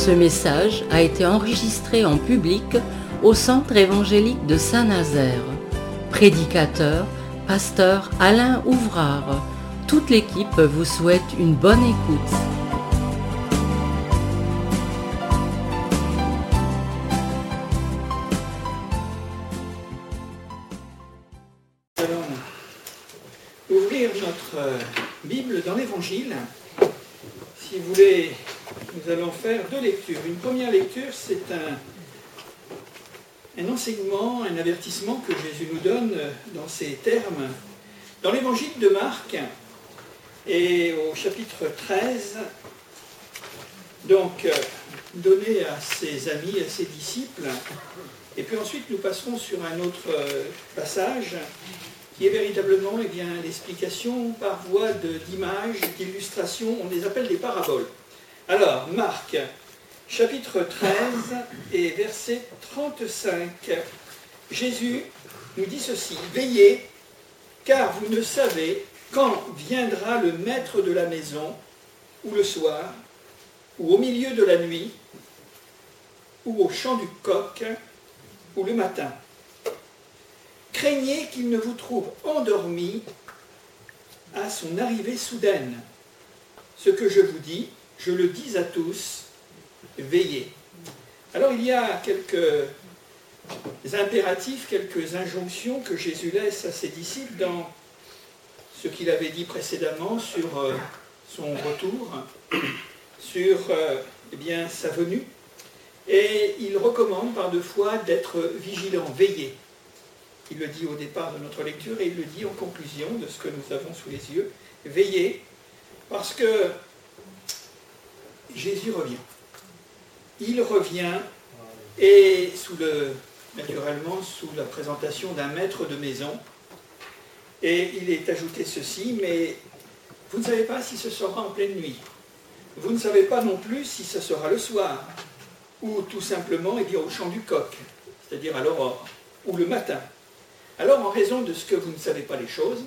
Ce message a été enregistré en public au Centre évangélique de Saint-Nazaire. Prédicateur, pasteur Alain Ouvrard. Toute l'équipe vous souhaite une bonne écoute. Nous allons ouvrir notre Bible dans l'Évangile. Si vous voulez, nous allons faire deux lectures. Une première lecture, c'est un enseignement, un avertissement que Jésus nous donne dans ces termes. Dans l'Évangile de Marc, et au chapitre 13, donc donné à ses amis, à ses disciples. Et puis ensuite, nous passerons sur un autre passage qui est véritablement l'explication par voie d'image, d'illustration, on les appelle des paraboles. Alors, Marc, chapitre 13 et verset 35, Jésus nous dit ceci, « Veillez, car vous ne savez quand viendra le maître de la maison, ou le soir, ou au milieu de la nuit, ou au chant du coq, ou le matin. Craignez qu'il ne vous trouve endormis à son arrivée soudaine. Ce que je vous dis, je le dis à tous, veillez. » Alors il y a quelques impératifs, quelques injonctions que Jésus laisse à ses disciples dans ce qu'il avait dit précédemment sur son retour, sur sa venue. Et il recommande par deux fois d'être vigilant, veillé. Il le dit au départ de notre lecture et il le dit en conclusion de ce que nous avons sous les yeux. Veillez, parce que Jésus revient. Il revient et naturellement sous la présentation d'un maître de maison. Et il est ajouté ceci, mais vous ne savez pas si ce sera en pleine nuit. Vous ne savez pas non plus si ce sera le soir, ou tout simplement au chant du coq, c'est-à-dire à l'aurore, ou le matin. Alors, en raison de ce que vous ne savez pas les choses,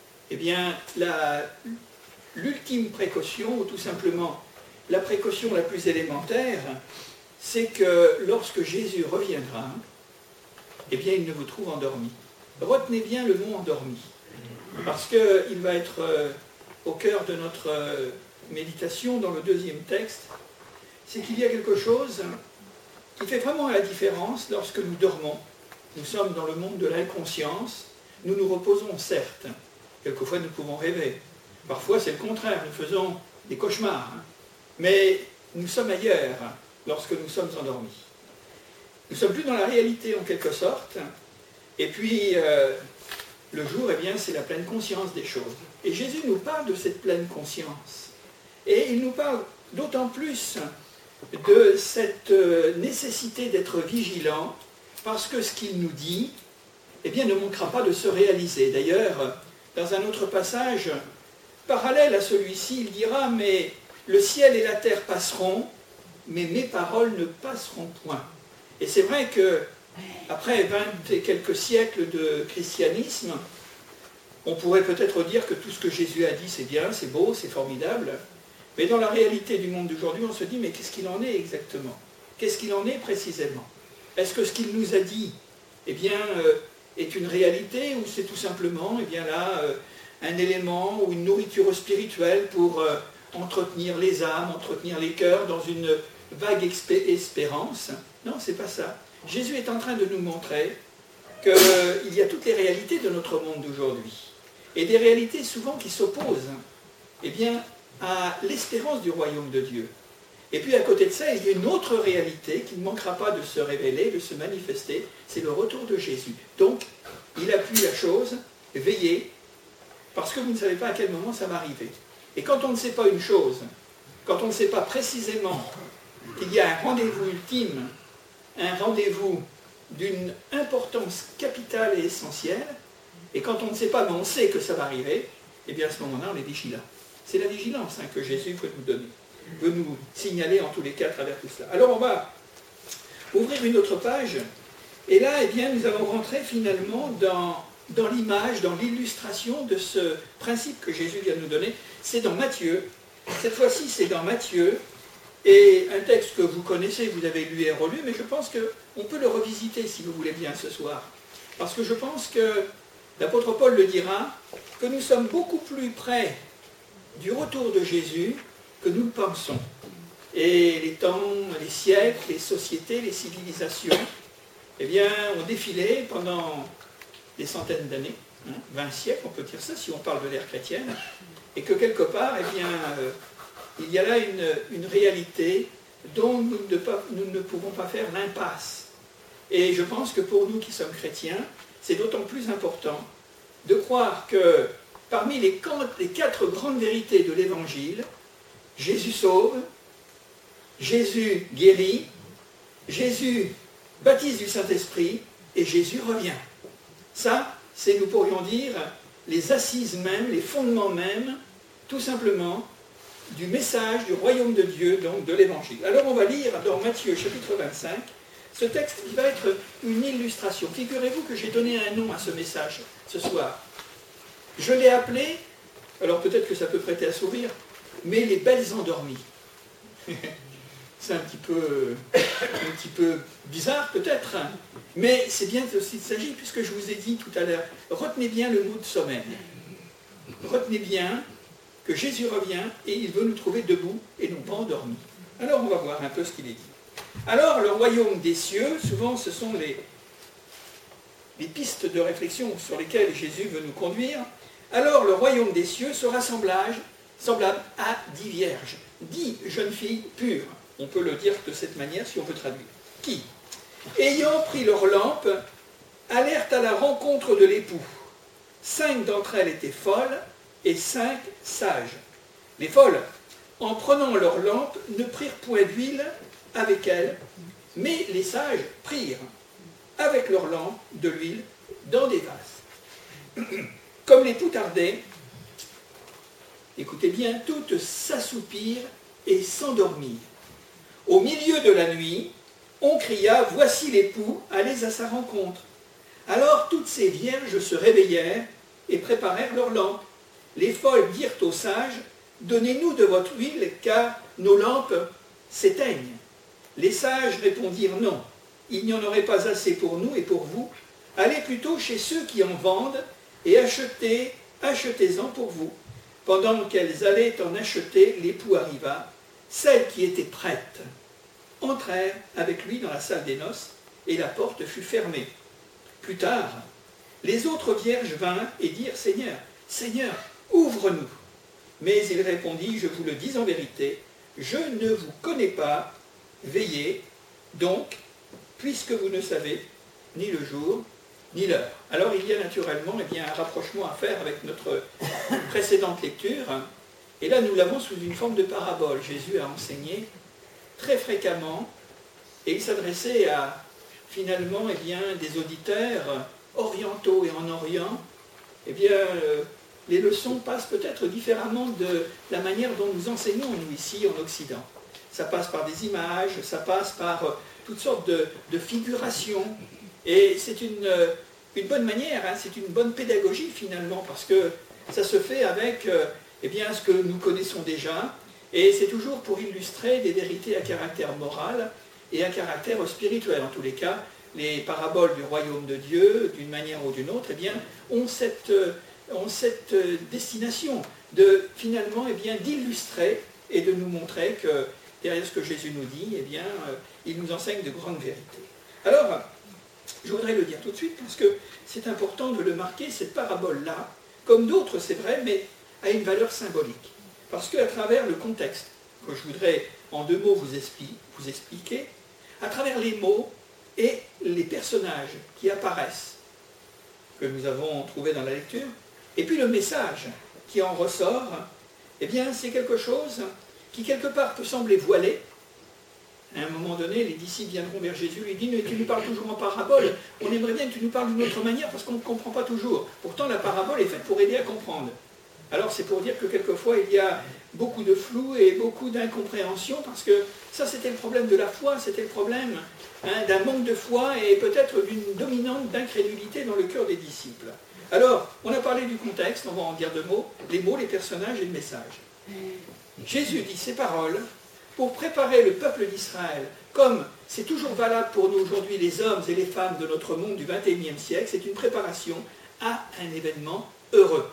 l'ultime précaution, ou tout simplement la précaution la plus élémentaire, c'est que lorsque Jésus reviendra, il ne vous trouve endormi. Retenez bien le mot endormi, parce qu'il va être au cœur de notre méditation dans le deuxième texte, c'est qu'il y a quelque chose qui fait vraiment la différence lorsque nous dormons. Nous sommes dans le monde de l'inconscience, nous nous reposons certes, quelquefois nous pouvons rêver, parfois c'est le contraire, nous faisons des cauchemars, mais nous sommes ailleurs lorsque nous sommes endormis. Nous ne sommes plus dans la réalité en quelque sorte, et puis le jour, c'est la pleine conscience des choses. Et Jésus nous parle de cette pleine conscience, et il nous parle d'autant plus de cette nécessité d'être vigilant, parce que ce qu'il nous dit, ne manquera pas de se réaliser. D'ailleurs, dans un autre passage, parallèle à celui-ci, il dira, mais le ciel et la terre passeront, mais mes paroles ne passeront point. Et c'est vrai que, après 20 et quelques siècles de christianisme, on pourrait peut-être dire que tout ce que Jésus a dit, c'est bien, c'est beau, c'est formidable, mais dans la réalité du monde d'aujourd'hui, on se dit, mais qu'est-ce qu'il en est exactement? Qu'est-ce qu'il en est précisément? Est-ce que ce qu'il nous a dit est une réalité, ou c'est tout simplement un élément ou une nourriture spirituelle pour entretenir les âmes, entretenir les cœurs dans une vague espérance? Non, c'est pas ça. Jésus est en train de nous montrer qu'il y a toutes les réalités de notre monde d'aujourd'hui, et des réalités souvent qui s'opposent à l'espérance du royaume de Dieu. Et puis à côté de ça, il y a une autre réalité qui ne manquera pas de se révéler, de se manifester, c'est le retour de Jésus. Donc, il appuie la chose, veillez, parce que vous ne savez pas à quel moment ça va arriver. Et quand on ne sait pas une chose, quand on ne sait pas précisément qu'il y a un rendez-vous ultime, un rendez-vous d'une importance capitale et essentielle, et quand on ne sait pas, mais on sait que ça va arriver, à ce moment-là, on est vigilant. C'est la vigilance que Jésus veut nous donner, veut nous signaler en tous les cas à travers tout cela. Alors on va ouvrir une autre page, et là, nous allons rentrer finalement dans l'image, dans l'illustration de ce principe que Jésus vient de nous donner. C'est dans Matthieu, cette fois-ci c'est dans Matthieu, Et un texte que vous connaissez, vous avez lu et relu, mais je pense qu'on peut le revisiter si vous voulez bien ce soir. Parce que je pense que l'apôtre Paul le dira, que nous sommes beaucoup plus près du retour de Jésus que nous le pensons. Et les temps, les siècles, les sociétés, les civilisations, eh bien, ont défilé pendant des centaines d'années, 20 siècles, on peut dire ça, si on parle de l'ère chrétienne, et que quelque part, eh bien, il y a là une réalité dont nous ne pouvons pas faire l'impasse. Et je pense que pour nous qui sommes chrétiens, c'est d'autant plus important de croire que parmi les 4 grandes vérités de l'Évangile, Jésus sauve, Jésus guérit, Jésus baptise du Saint-Esprit et Jésus revient. Ça, c'est, nous pourrions dire, les assises mêmes, les fondements mêmes, tout simplement, du message du royaume de Dieu, donc de l'Évangile. Alors on va lire dans Matthieu chapitre 25, ce texte qui va être une illustration. Figurez-vous que j'ai donné un nom à ce message ce soir. Je l'ai appelé, alors peut-être que ça peut prêter à sourire, mais les belles endormies. C'est un petit peu bizarre peut-être, hein, mais c'est bien de ce qu'il s'agit, puisque je vous ai dit tout à l'heure, retenez bien le mot de sommeil. Retenez bien que Jésus revient et il veut nous trouver debout et non pas endormis. Alors on va voir un peu ce qu'il est dit. Alors le royaume des cieux, souvent ce sont les pistes de réflexion sur lesquelles Jésus veut nous conduire. Alors le royaume des cieux sera semblable à 10 vierges, 10 jeunes filles pures. On peut le dire de cette manière si on veut traduire. Qui, ayant pris leur lampe, allèrent à la rencontre de l'époux. 5 d'entre elles étaient folles et 5 sages. Les folles, en prenant leur lampe, ne prirent point d'huile avec elles, mais les sages prirent avec leur lampe de l'huile dans des vases. Comme l'époux tardait, écoutez bien, toutes s'assoupirent et s'endormirent. Au milieu de la nuit, on cria « Voici l'époux, allez à sa rencontre ». Alors toutes ces vierges se réveillèrent et préparèrent leurs lampes. Les folles dirent aux sages « Donnez-nous de votre huile, car nos lampes s'éteignent ». Les sages répondirent « Non, il n'y en aurait pas assez pour nous et pour vous. Allez plutôt chez ceux qui en vendent et achetez-en pour vous. » Pendant qu'elles allaient en acheter, l'époux arriva. Celles qui étaient prêtes entrèrent avec lui dans la salle des noces, et la porte fut fermée. Plus tard, les autres vierges vinrent et dirent « Seigneur, Seigneur, ouvre-nous » Mais il répondit « Je vous le dis en vérité, je ne vous connais pas, veillez donc, puisque vous ne savez ni le jour, ni l'heure. » Alors il y a naturellement un rapprochement à faire avec notre précédente lecture. Et là, nous l'avons sous une forme de parabole. Jésus a enseigné très fréquemment, et il s'adressait à, finalement, des auditeurs orientaux et en Orient. Les leçons passent peut-être différemment de la manière dont nous enseignons, nous, ici, en Occident. Ça passe par des images, ça passe par toutes sortes de figurations. Et c'est une bonne manière, c'est une bonne pédagogie, finalement, parce que ça se fait avec ce que nous connaissons déjà, et c'est toujours pour illustrer des vérités à caractère moral et à caractère spirituel. En tous les cas, les paraboles du royaume de Dieu, d'une manière ou d'une autre, ont cette destination de, finalement, d'illustrer et de nous montrer que, derrière ce que Jésus nous dit, il nous enseigne de grandes vérités. Alors, je voudrais le dire tout de suite, parce que c'est important de le marquer, cette parabole-là, comme d'autres, c'est vrai, mais a une valeur symbolique. Parce qu'à travers le contexte, que je voudrais en 2 mots vous expliquer, à travers les mots et les personnages qui apparaissent, que nous avons trouvés dans la lecture, et puis le message qui en ressort, c'est quelque chose qui quelque part peut sembler voilé. À un moment donné, les disciples viendront vers Jésus et lui disent « Tu nous parles toujours en parabole, on aimerait bien que tu nous parles d'une autre manière parce qu'on ne comprend pas toujours. Pourtant, la parabole est faite pour aider à comprendre. » Alors c'est pour dire que quelquefois il y a beaucoup de flou et beaucoup d'incompréhension, parce que ça c'était le problème de la foi, c'était le problème d'un manque de foi et peut-être d'une dominante d'incrédulité dans le cœur des disciples. Alors, on a parlé du contexte, on va en dire 2 mots, les personnages et le message. Jésus dit ces paroles pour préparer le peuple d'Israël, comme c'est toujours valable pour nous aujourd'hui, les hommes et les femmes de notre monde du XXIe siècle, c'est une préparation à un événement heureux.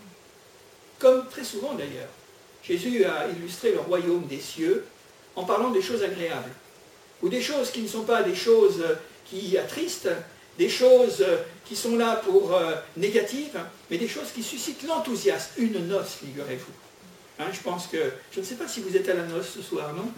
Comme très souvent d'ailleurs, Jésus a illustré le royaume des cieux en parlant des choses agréables, ou des choses qui ne sont pas des choses qui attristent, des choses qui sont là pour négatives, mais des choses qui suscitent l'enthousiasme, une noce, figurez-vous. Hein, je ne sais pas si vous êtes à la noce ce soir, non?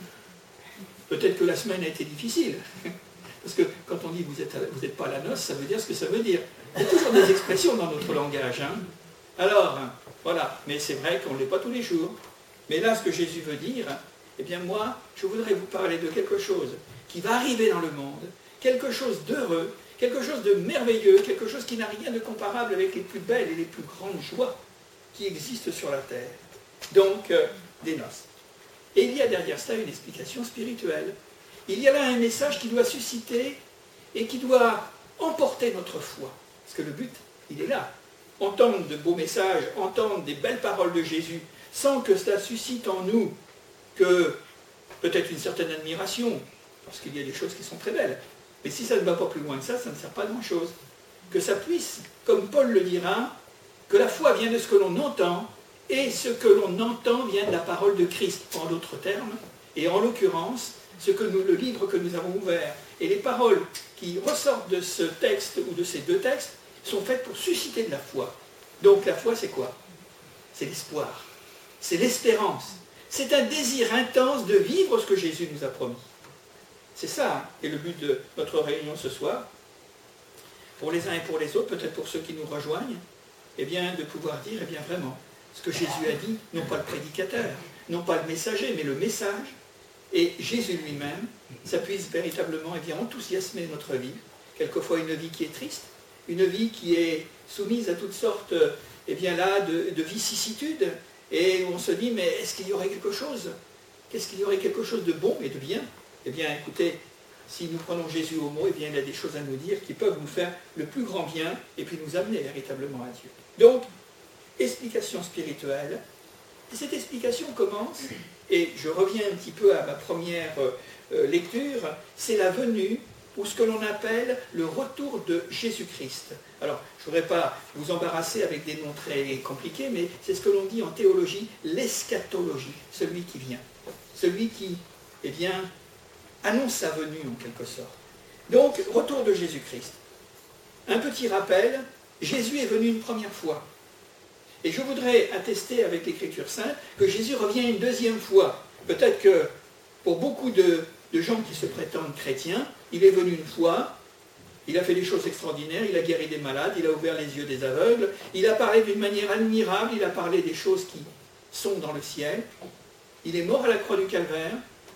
Peut-être que la semaine a été difficile, parce que quand on dit vous n'êtes pas à la noce, ça veut dire ce que ça veut dire. Il y a toujours des expressions dans notre langage. Hein. Alors, voilà, mais c'est vrai qu'on ne l'est pas tous les jours. Mais là, ce que Jésus veut dire, eh bien moi, je voudrais vous parler de quelque chose qui va arriver dans le monde, quelque chose d'heureux, quelque chose de merveilleux, quelque chose qui n'a rien de comparable avec les plus belles et les plus grandes joies qui existent sur la terre. Donc, des noces. Et il y a derrière cela une explication spirituelle. Il y a là un message qui doit susciter et qui doit emporter notre foi. Parce que le but, il est là. Entendre de beaux messages, entendre des belles paroles de Jésus, sans que cela suscite en nous que peut-être une certaine admiration, parce qu'il y a des choses qui sont très belles. Mais si ça ne va pas plus loin que ça ne sert pas à grand-chose. Que ça puisse, comme Paul le dira, que la foi vient de ce que l'on entend, et ce que l'on entend vient de la parole de Christ, en d'autres termes, et en l'occurrence, le livre que nous avons ouvert, et les paroles qui ressortent de ce texte ou de ces deux textes, sont faites pour susciter de la foi. Donc la foi, c'est quoi? C'est l'espoir, c'est l'espérance, c'est un désir intense de vivre ce que Jésus nous a promis. C'est ça, hein, et le but de notre réunion ce soir, pour les uns et pour les autres, peut-être pour ceux qui nous rejoignent, eh bien, de pouvoir dire, eh bien, vraiment, ce que Jésus a dit, non pas le prédicateur, non pas le messager, mais le message, et Jésus lui-même, ça puisse véritablement eh bien, enthousiasmer notre vie, quelquefois une vie qui est triste, une vie qui est soumise à toutes sortes eh bien là, de vicissitudes, et où on se dit, mais est-ce qu'il y aurait quelque chose? Qu'est-ce qu'il y aurait quelque chose de bon et de bien? Eh bien, écoutez, si nous prenons Jésus au mot, eh bien, il a des choses à nous dire qui peuvent nous faire le plus grand bien, et puis nous amener véritablement à Dieu. Donc, explication spirituelle. Et cette explication commence, et je reviens un petit peu à ma première lecture, c'est la venue, ou ce que l'on appelle le retour de Jésus-Christ. Alors, je ne voudrais pas vous embarrasser avec des noms très compliqués, mais c'est ce que l'on dit en théologie, l'eschatologie, celui qui vient. Celui qui, eh bien, annonce sa venue en quelque sorte. Donc, retour de Jésus-Christ. Un petit rappel, Jésus est venu une première fois. Et je voudrais attester avec l'Écriture sainte que Jésus revient une deuxième fois. Peut-être que pour beaucoup de gens qui se prétendent chrétiens, il est venu une fois, il a fait des choses extraordinaires, il a guéri des malades, il a ouvert les yeux des aveugles, il a parlé d'une manière admirable, il a parlé des choses qui sont dans le ciel. Il est mort à la croix du Calvaire.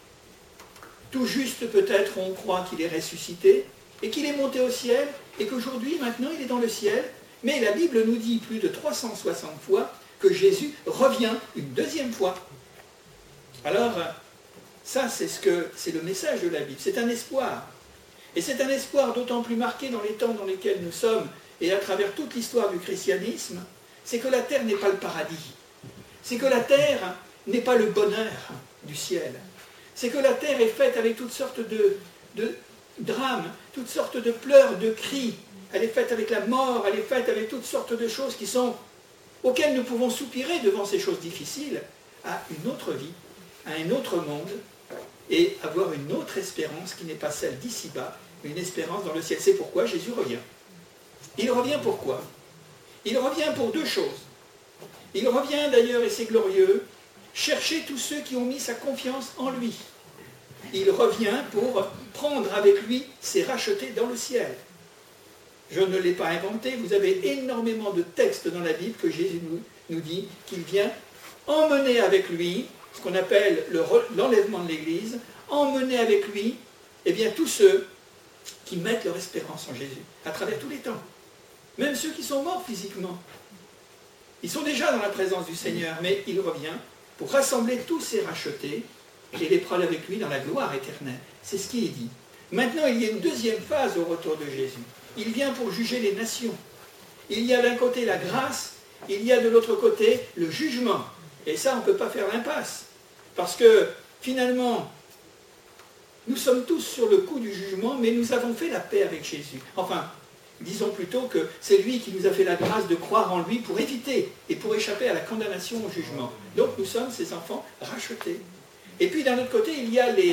Tout juste peut-être on croit qu'il est ressuscité et qu'il est monté au ciel et qu'aujourd'hui, maintenant, il est dans le ciel. Mais la Bible nous dit plus de 360 fois que Jésus revient une deuxième fois. Alors, ça, c'est le message de la Bible. C'est un espoir. Et c'est un espoir d'autant plus marqué dans les temps dans lesquels nous sommes et à travers toute l'histoire du christianisme, c'est que la terre n'est pas le paradis. C'est que la terre n'est pas le bonheur du ciel. C'est que la terre est faite avec toutes sortes de drames, toutes sortes de pleurs, de cris. Elle est faite avec la mort, elle est faite avec toutes sortes de choses auxquelles nous pouvons soupirer devant ces choses difficiles, à une autre vie, à un autre monde, et avoir une autre espérance qui n'est pas celle d'ici-bas, une espérance dans le ciel. C'est pourquoi Jésus revient. Il revient pourquoi? Il revient pour deux choses. Il revient d'ailleurs, et c'est glorieux, chercher tous ceux qui ont mis sa confiance en lui. Il revient pour prendre avec lui ses rachetés dans le ciel. Je ne l'ai pas inventé, vous avez énormément de textes dans la Bible que Jésus nous dit qu'il vient emmener avec lui, ce qu'on appelle l'enlèvement de l'Église, emmener avec lui eh bien, tous ceux qui mettent leur espérance en Jésus, à travers tous les temps. Même ceux qui sont morts physiquement. Ils sont déjà dans la présence du Seigneur, mais il revient pour rassembler tous ces rachetés et les prendre avec lui dans la gloire éternelle. C'est ce qui est dit. Maintenant, il y a une deuxième phase au retour de Jésus. Il vient pour juger les nations. Il y a d'un côté la grâce, il y a de l'autre côté le jugement. Et ça, on ne peut pas faire l'impasse. Parce que finalement, nous sommes tous sur le coup du jugement, mais nous avons fait la paix avec Jésus. Enfin, disons plutôt que c'est lui qui nous a fait la grâce de croire en lui pour éviter et pour échapper à la condamnation au jugement. Donc nous sommes ces enfants rachetés. Et puis d'un autre côté, il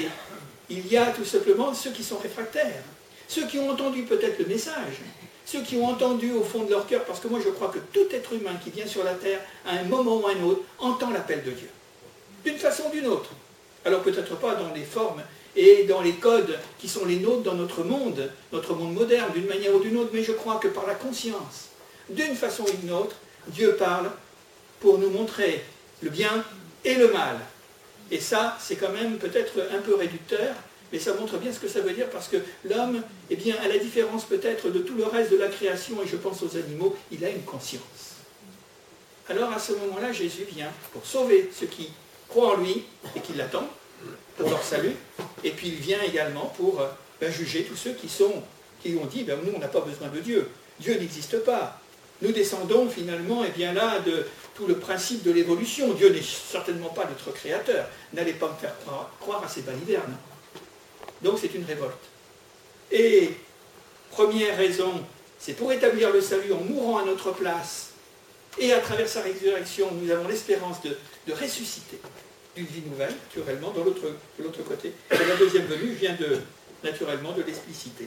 y a tout simplement ceux qui sont réfractaires, ceux qui ont entendu peut-être le message, ceux qui ont entendu au fond de leur cœur, parce que moi je crois que tout être humain qui vient sur la terre, à un moment ou à un autre, entend l'appel de Dieu. D'une façon ou d'une autre. Alors peut-être pas dans les formes et dans les codes qui sont les nôtres dans notre monde moderne, d'une manière ou d'une autre, mais je crois que par la conscience, d'une façon ou d'une autre, Dieu parle pour nous montrer le bien et le mal. Et ça, c'est quand même peut-être un peu réducteur, mais ça montre bien ce que ça veut dire, parce que l'homme, eh bien, à la différence peut-être de tout le reste de la création, et je pense aux animaux, il a une conscience. Alors à ce moment-là, Jésus vient pour sauver ceux qui croient en lui et qui l'attendent, pour leur salut, et puis il vient également pour juger tous ceux qui ont dit, nous on n'a pas besoin de Dieu, Dieu n'existe pas. Nous descendons finalement, bien là, de tout le principe de l'évolution. Dieu n'est certainement pas notre créateur. N'allez pas me faire croire à ces balivernes. Donc c'est une révolte. Et première raison, c'est pour établir le salut en mourant à notre place, et à travers sa résurrection, nous avons l'espérance de ressusciter d'une vie nouvelle, naturellement, de l'autre côté. Et la deuxième venue vient naturellement de l'expliciter.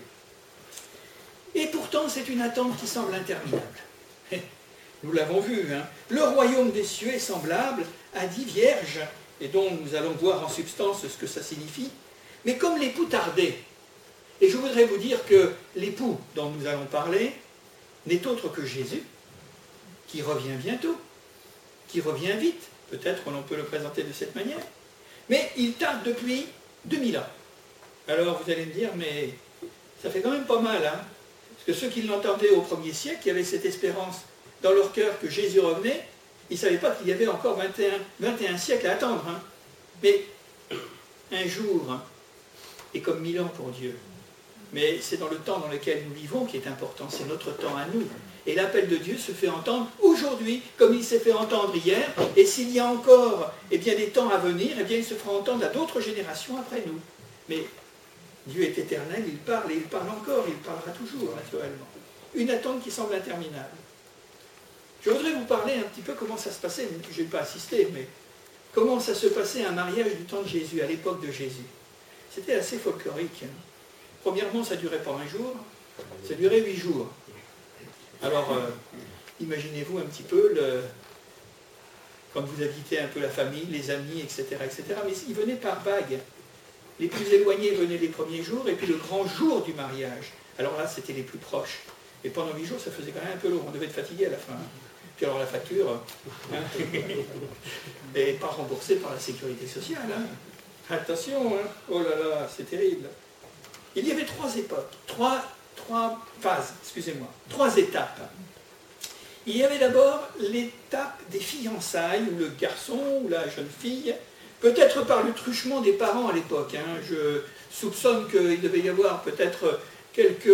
Et pourtant, c'est une attente qui semble interminable. Nous l'avons vu, hein. Le royaume des cieux est semblable à 10 vierges, et dont nous allons voir en substance ce que ça signifie, mais comme l'époux tardait. Et je voudrais vous dire que l'époux dont nous allons parler n'est autre que Jésus, qui revient bientôt, qui revient vite, peut-être l'on peut le présenter de cette manière, mais il tarde depuis 2000 ans. Alors vous allez me dire, mais ça fait quand même pas mal, hein, parce que ceux qui l'entendaient au 1er siècle, qui avaient cette espérance dans leur cœur que Jésus revenait, ils ne savaient pas qu'il y avait encore 21 siècles à attendre. Hein. Mais un jour est comme 1000 ans pour Dieu. Mais c'est dans le temps dans lequel nous vivons qui est important, c'est notre temps à nous. Et l'appel de Dieu se fait entendre aujourd'hui comme il s'est fait entendre hier. Et s'il y a encore des temps à venir, il se fera entendre à d'autres générations après nous. Mais Dieu est éternel, il parle et il parle encore, il parlera toujours naturellement. Une attente qui semble interminable. Je voudrais vous parler un petit peu comment ça se passait, je n'ai pas assisté, mais comment ça se passait un mariage du temps de Jésus, à l'époque de Jésus. C'était assez folklorique. Hein. Premièrement, ça ne durait pas un jour, ça durait 8 jours. Alors, imaginez-vous un petit peu, quand vous habitez un peu la famille, les amis, etc., mais ils venaient par vagues. Les plus éloignés venaient les premiers jours, et puis le grand jour du mariage. Alors là, c'était les plus proches. Et pendant 8 jours, ça faisait quand même un peu lourd, on devait être fatigué à la fin. Puis alors la facture, n'est pas remboursée par la sécurité sociale. Hein. Attention, hein. Oh là là, c'est terrible. Il y avait 3 époques, 3 phases, excusez-moi, 3 étapes. Il y avait d'abord l'étape des fiançailles, où le garçon ou la jeune fille, peut-être par le truchement des parents à l'époque, hein, je soupçonne qu'il devait y avoir peut-être quelques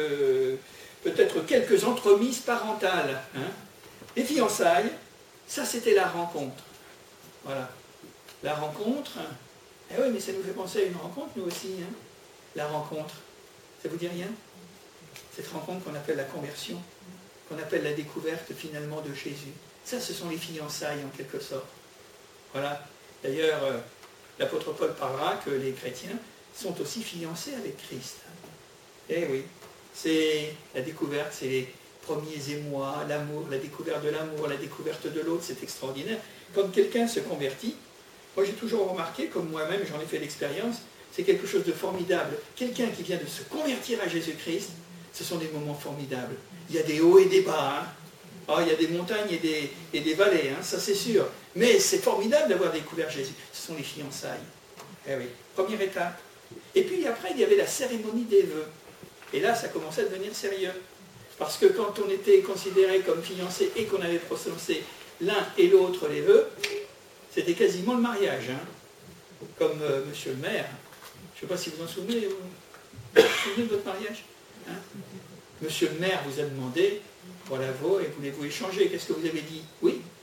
entremises parentales. Hein. Les fiançailles, ça c'était la rencontre. Voilà. La rencontre, eh oui, mais ça nous fait penser à une rencontre, nous aussi. Hein. La rencontre, ça vous dit rien? Cette rencontre qu'on appelle la conversion, qu'on appelle la découverte finalement de Jésus. Ça, ce sont les fiançailles en quelque sorte. Voilà. D'ailleurs, l'apôtre Paul parlera que les chrétiens sont aussi fiancés avec Christ. Eh oui, c'est la découverte, c'est les premiers émois, l'amour, la découverte de l'amour, la découverte de l'autre, c'est extraordinaire. Quand quelqu'un se convertit, moi j'ai toujours remarqué, comme moi-même j'en ai fait l'expérience, c'est quelque chose de formidable. Quelqu'un qui vient de se convertir à Jésus-Christ, ce sont des moments formidables. Il y a des hauts et des bas. Hein. Oh, il y a des montagnes et des vallées, hein, ça c'est sûr. Mais c'est formidable d'avoir découvert Jésus. Ce sont les fiançailles. Eh oui, première étape. Et puis après, il y avait la cérémonie des vœux. Et là, ça commençait à devenir sérieux. Parce que quand on était considéré comme fiancé et qu'on avait prononcé l'un et l'autre les vœux, c'était quasiment le mariage. Hein. Comme monsieur le maire, je ne sais pas si vous en souvenez, vous vous souvenez de votre mariage, hein. Monsieur le maire vous a demandé, voilà vous, et voulez-vous échanger? Qu'est-ce que vous avez dit? Oui.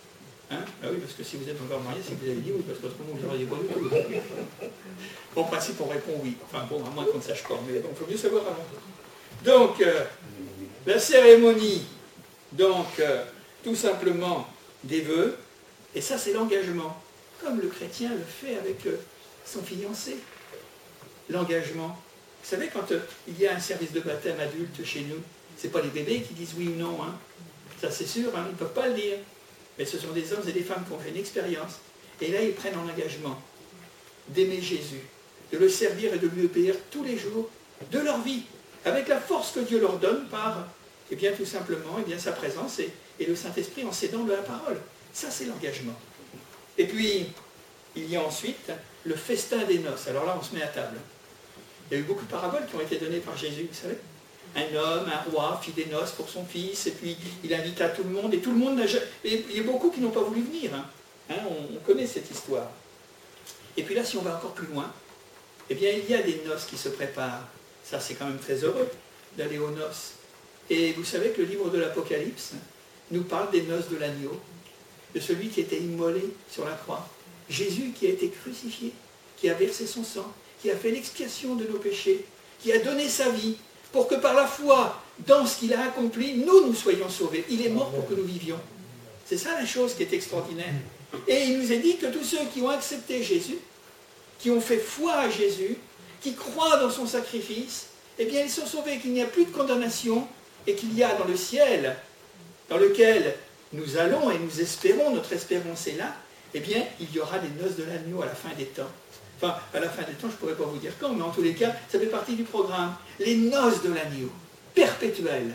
Hein? Ah oui, parce que si vous êtes encore marié, c'est que vous avez dit oui, parce qu'autrement vous n'auriez pas du tout. En principe, on répond oui. Enfin bon, à moins qu'on ne sache pas, mais bon, il faut mieux savoir avant. Donc, la cérémonie, donc, tout simplement des vœux, et ça c'est l'engagement, comme le chrétien le fait avec son fiancé. L'engagement. Vous savez, quand il y a un service de baptême adulte chez nous, ce n'est pas les bébés qui disent oui ou non, hein. Ça c'est sûr, hein, ils ne peuvent pas le dire. Mais ce sont des hommes et des femmes qui ont fait une expérience. Et là, ils prennent en engagement d'aimer Jésus, de le servir et de lui obéir tous les jours de leur vie, avec la force que Dieu leur donne par, eh bien, tout simplement, eh bien, sa présence et le Saint-Esprit en s'aidant de la parole. Ça, c'est l'engagement. Et puis, il y a ensuite le festin des noces. Alors là, on se met à table. Il y a eu beaucoup de paraboles qui ont été données par Jésus, vous savez. Un homme, un roi, fit des noces pour son fils, et puis il invita tout le monde, et tout le monde n'a jamais... Il y a beaucoup qui n'ont pas voulu venir. On connaît cette histoire. Et puis là, si on va encore plus loin, eh bien, il y a des noces qui se préparent. Ça, c'est quand même très heureux d'aller aux noces. Et vous savez que le livre de l'Apocalypse nous parle des noces de l'agneau, de celui qui était immolé sur la croix. Jésus qui a été crucifié, qui a versé son sang, qui a fait l'expiation de nos péchés, qui a donné sa vie, pour que par la foi dans ce qu'il a accompli, nous soyons sauvés. Il est mort pour que nous vivions. C'est ça la chose qui est extraordinaire. Et il nous est dit que tous ceux qui ont accepté Jésus, qui ont fait foi à Jésus, qui croient dans son sacrifice, eh bien ils sont sauvés, qu'il n'y a plus de condamnation, et qu'il y a dans le ciel, dans lequel nous allons et nous espérons, notre espérance est là, eh bien il y aura des noces de l'agneau à la fin des temps. Enfin, à la fin des temps, je ne pourrais pas vous dire quand, mais en tous les cas, ça fait partie du programme. Les noces de l'agneau, perpétuelles.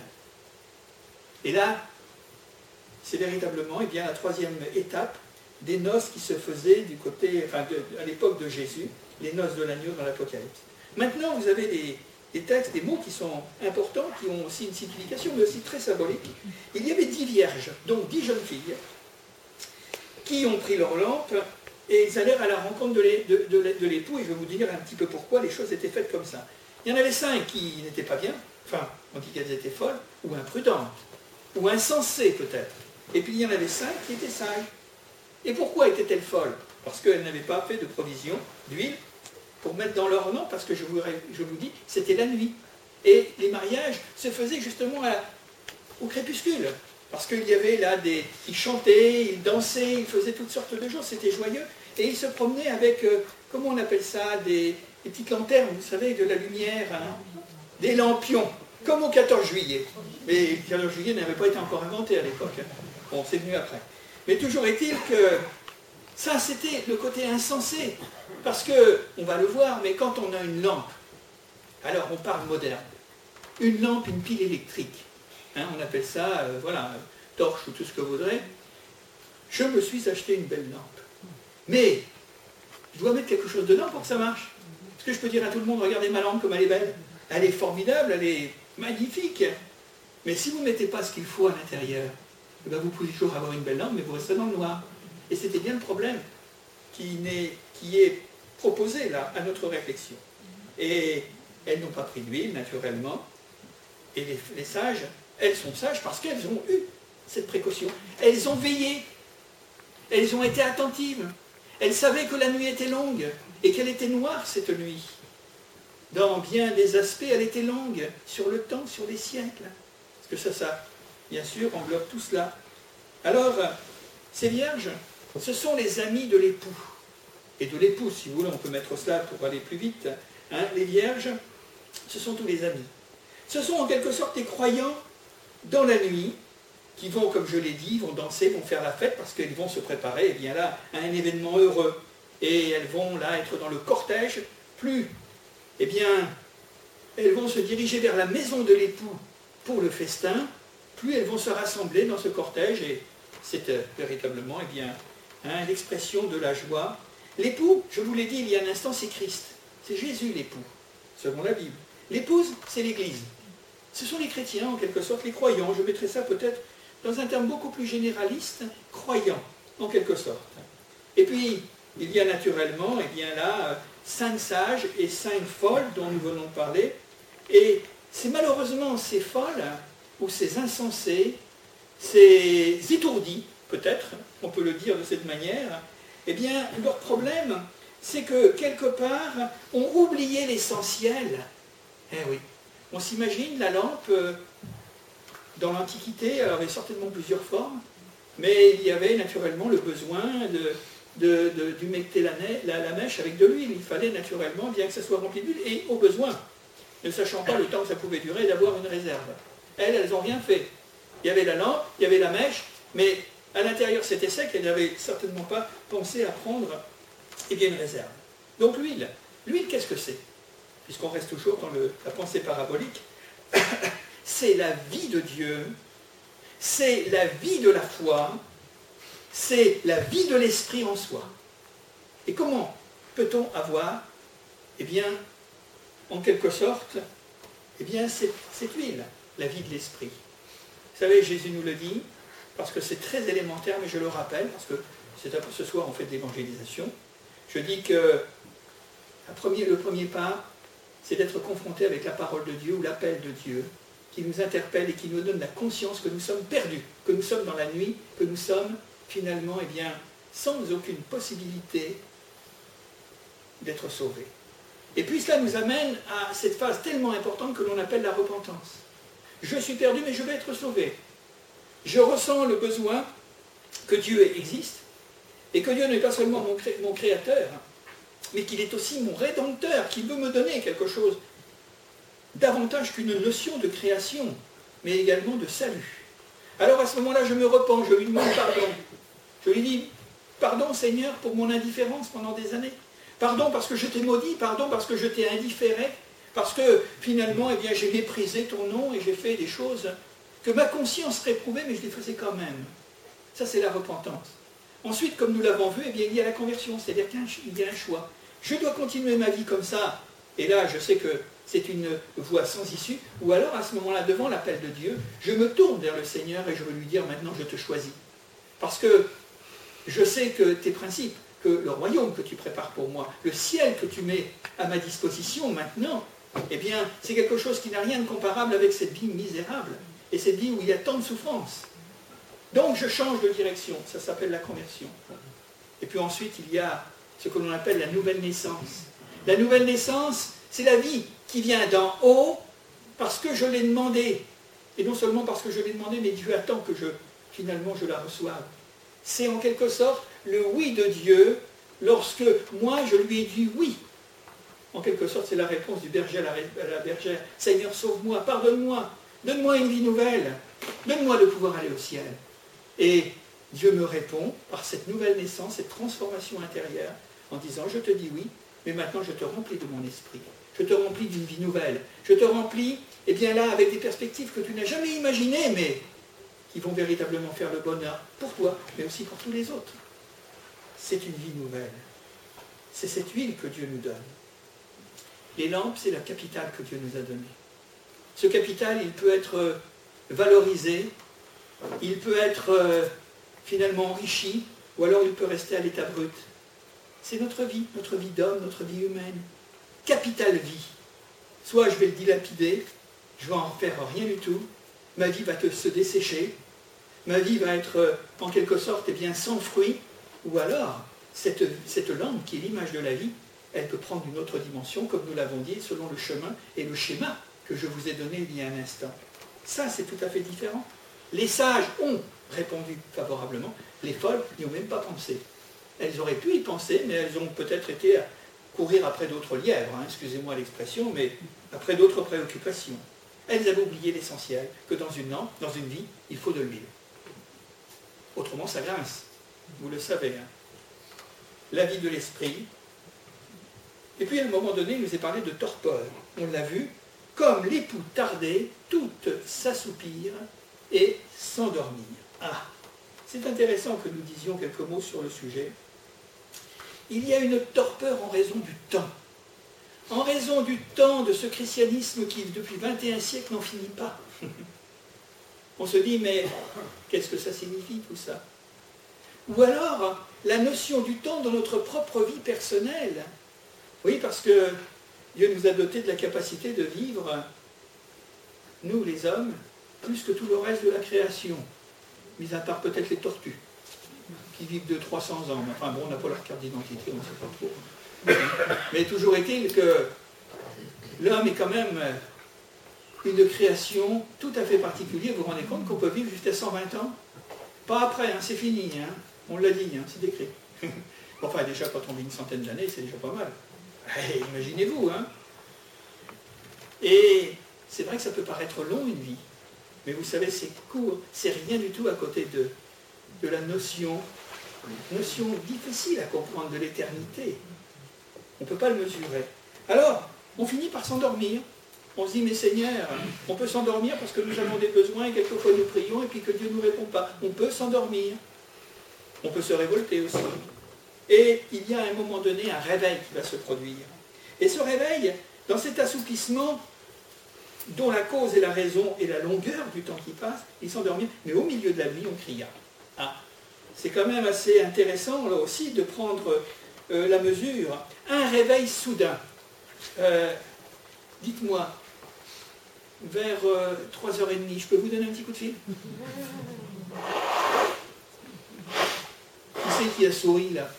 Et là, c'est véritablement eh bien, la troisième étape des noces qui se faisaient du côté, enfin, à l'époque de Jésus, les noces de l'agneau dans l'Apocalypse. Maintenant, vous avez des textes, des mots qui sont importants, qui ont aussi une signification, mais aussi très symbolique. Il y avait 10 vierges, donc 10 jeunes filles, qui ont pris leur lampe, et ils allèrent à la rencontre de l'époux, et je vais vous dire un petit peu pourquoi les choses étaient faites comme ça. Il y en avait 5 qui n'étaient pas bien, enfin, on dit qu'elles étaient folles, ou imprudentes, ou insensées peut-être. Et puis il y en avait 5 qui étaient sages. Et pourquoi étaient-elles folles? Parce qu'elles n'avaient pas fait de provision d'huile pour mettre dans leur lampe, parce que je vous dis, c'était la nuit. Et les mariages se faisaient justement au crépuscule. Parce qu'il y avait là ils chantaient, ils dansaient, ils faisaient toutes sortes de choses, c'était joyeux. Et ils se promenaient avec, comment on appelle ça, des petites lanternes, vous savez, de la lumière, hein, des lampions, comme au 14 juillet. Mais le 14 juillet n'avait pas été encore inventé à l'époque. Hein. Bon, c'est venu après. Mais toujours est-il que ça, c'était le côté insensé. Parce que, on va le voir, mais quand on a une lampe, alors on parle moderne, une lampe, une pile électrique, hein, on appelle ça, voilà, torche ou tout ce que vous voudrez, je me suis acheté une belle lampe. Mais, je dois mettre quelque chose dedans pour que ça marche. Est-ce que je peux dire à tout le monde, regardez ma lampe comme elle est belle? Elle est formidable, elle est magnifique. Mais si vous ne mettez pas ce qu'il faut à l'intérieur, eh bien vous pouvez toujours avoir une belle lampe, mais vous resterez dans le noir. Et c'était bien le problème qui est proposé là, à notre réflexion. Et elles n'ont pas pris d'huile, naturellement. Et les sages, elles sont sages parce qu'elles ont eu cette précaution. Elles ont veillé. Elles ont été attentives. Elles savaient que la nuit était longue et qu'elle était noire cette nuit. Dans bien des aspects, elle était longue, sur le temps, sur les siècles. Parce que ça, bien sûr, englobe tout cela. Alors, ces vierges, ce sont les amis de l'époux. Et de l'épouse, si vous voulez, on peut mettre cela pour aller plus vite. Hein, les vierges, ce sont tous les amis. Ce sont en quelque sorte des croyants dans la nuit, qui vont, comme je l'ai dit, vont danser, vont faire la fête, parce qu'ils vont se préparer, eh bien là, à un événement heureux. Et elles vont là être dans le cortège, plus, eh bien, elles vont se diriger vers la maison de l'époux pour le festin, plus elles vont se rassembler dans ce cortège, et c'est véritablement, eh bien, hein, l'expression de la joie. L'époux, je vous l'ai dit il y a un instant, c'est Christ. C'est Jésus l'époux, selon la Bible. L'épouse, c'est l'Église. Ce sont les chrétiens, en quelque sorte, les croyants. Je mettrai ça peut-être dans un terme beaucoup plus généraliste, croyants, en quelque sorte. Et puis, il y a naturellement, eh bien là, 5 sages et 5 folles dont nous venons de parler. Et c'est malheureusement ces folles, ou ces insensés, ces étourdis, peut-être, on peut le dire de cette manière, eh bien, leur problème, c'est que, quelque part, on oubliait l'essentiel. Eh oui, on s'imagine la lampe, dans l'Antiquité, alors il y avait certainement plusieurs formes, mais il y avait naturellement le besoin d'humecter la mèche avec de l'huile. Il fallait naturellement, bien que ça soit rempli d'huile, et au besoin, ne sachant pas le temps que ça pouvait durer, d'avoir une réserve. Elles n'ont rien fait. Il y avait la lampe, il y avait la mèche, mais à l'intérieur c'était sec, elles n'avaient certainement pas pensé à prendre une réserve. Donc l'huile, qu'est-ce que c'est? Puisqu'on reste toujours dans la pensée parabolique, c'est la vie de Dieu, c'est la vie de la foi, c'est la vie de l'esprit en soi. Et comment peut-on avoir, eh bien, en quelque sorte, eh bien, cette huile, la vie de l'esprit? Vous savez, Jésus nous le dit, parce que c'est très élémentaire, mais je le rappelle, parce que ce soir on fait de l'évangélisation. Je dis que le premier pas, c'est d'être confronté avec la parole de Dieu ou l'appel de Dieu, qui nous interpelle et qui nous donne la conscience que nous sommes perdus, que nous sommes dans la nuit, que nous sommes finalement, eh bien, sans aucune possibilité d'être sauvés. Et puis cela nous amène à cette phase tellement importante que l'on appelle la repentance. Je suis perdu, mais je vais être sauvé. Je ressens le besoin que Dieu existe, et que Dieu n'est pas seulement mon créateur, mais qu'il est aussi mon rédempteur, qui veut me donner quelque chose davantage qu'une notion de création, mais également de salut. Alors à ce moment-là, je me repens, je lui demande pardon. Je lui dis, pardon Seigneur pour mon indifférence pendant des années. Pardon parce que je t'ai maudit, pardon parce que je t'ai indifféré, parce que finalement, eh bien, j'ai méprisé ton nom et j'ai fait des choses que ma conscience réprouvait, mais je les faisais quand même. Ça, c'est la repentance. Ensuite, comme nous l'avons vu, eh bien, il y a la conversion, c'est-à-dire qu'il y a un choix. Je dois continuer ma vie comme ça, et là, je sais que c'est une voie sans issue, ou alors, à ce moment-là, devant l'appel de Dieu, je me tourne vers le Seigneur et je veux lui dire, maintenant, je te choisis. Parce que je sais que tes principes, que le royaume que tu prépares pour moi, le ciel que tu mets à ma disposition maintenant, eh bien, c'est quelque chose qui n'a rien de comparable avec cette vie misérable, et cette vie où il y a tant de souffrance. Donc, je change de direction, ça s'appelle la conversion. Et puis ensuite, il y a ce que l'on appelle la nouvelle naissance. La nouvelle naissance, c'est la vie qui vient d'en haut, parce que je l'ai demandé. Et non seulement parce que je l'ai demandé, mais Dieu attend que finalement je la reçoive. C'est en quelque sorte le oui de Dieu lorsque moi je lui ai dit oui. En quelque sorte, c'est la réponse du berger à la bergère. Seigneur, sauve-moi, pardonne-moi, donne-moi une vie nouvelle, donne-moi de pouvoir aller au ciel. Et Dieu me répond par cette nouvelle naissance, cette transformation intérieure, en disant, je te dis oui, mais maintenant je te remplis de mon esprit. Je te remplis d'une vie nouvelle. Je te remplis, eh bien là, avec des perspectives que tu n'as jamais imaginées, mais qui vont véritablement faire le bonheur pour toi, mais aussi pour tous les autres. C'est une vie nouvelle. C'est cette huile que Dieu nous donne. Les lampes, c'est la capitale que Dieu nous a donnée. Ce capital, il peut être valorisé, il peut être finalement enrichi, ou alors il peut rester à l'état brut. C'est notre vie d'homme, notre vie humaine. Capital vie. Soit je vais le dilapider, je vais en faire rien du tout, ma vie va se dessécher, ma vie va être en quelque sorte eh bien, sans fruit, ou alors cette lampe qui est l'image de la vie, elle peut prendre une autre dimension, comme nous l'avons dit, selon le chemin et le schéma que je vous ai donné il y a un instant. Ça, c'est tout à fait différent. Les sages ont répondu favorablement, les folles n'y ont même pas pensé. Elles auraient pu y penser, mais elles ont peut-être été à courir après d'autres lièvres, hein, excusez-moi l'expression, mais après d'autres préoccupations. Elles avaient oublié l'essentiel, que dans une lampe, dans une vie, il faut de l'huile. Autrement, ça grince. Vous le savez. Hein. La vie de l'esprit. Et puis, à un moment donné, il nous est parlé de torpeur. On l'a vu, comme l'époux tardait, toutes s'assoupirent et s'endormirent. Ah, c'est intéressant que nous disions quelques mots sur le sujet. Il y a une torpeur en raison du temps. En raison du temps de ce christianisme qui, depuis 21 siècles, n'en finit pas. On se dit, mais qu'est-ce que ça signifie tout ça? Ou alors, la notion du temps dans notre propre vie personnelle. Oui, parce que Dieu nous a dotés de la capacité de vivre, nous les hommes, plus que tout le reste de la création, mis à part peut-être les tortues. qu'ils vivent de 300 ans. Enfin bon, on n'a pas leur carte d'identité, on ne sait pas trop. Mais toujours est-il que l'homme est quand même une création tout à fait particulière. Vous vous rendez compte qu'on peut vivre jusqu'à 120 ans? Pas après, hein, c'est fini, hein. On l'a dit, hein, c'est décrit. Enfin, déjà, quand on vit une centaine d'années, c'est déjà pas mal. Imaginez-vous, hein. Et c'est vrai que ça peut paraître long, une vie. Mais vous savez, c'est court, c'est rien du tout à côté de la notion difficile à comprendre de l'éternité. On ne peut pas le mesurer. Alors, on finit par s'endormir. On se dit, mais Seigneur, on peut s'endormir parce que nous avons des besoins et quelquefois nous prions et puis que Dieu ne nous répond pas. On peut s'endormir. On peut se révolter aussi. Et il y a à un moment donné un réveil qui va se produire. Et ce réveil, dans cet assoupissement, dont la cause et la raison et la longueur du temps qui passe, il s'endormit, mais au milieu de la nuit, on cria. Ah, c'est quand même assez intéressant, là aussi, de prendre la mesure. Un réveil soudain. Dites-moi, vers 3h30, je peux vous donner un petit coup de fil? Qui c'est qui a souri, là?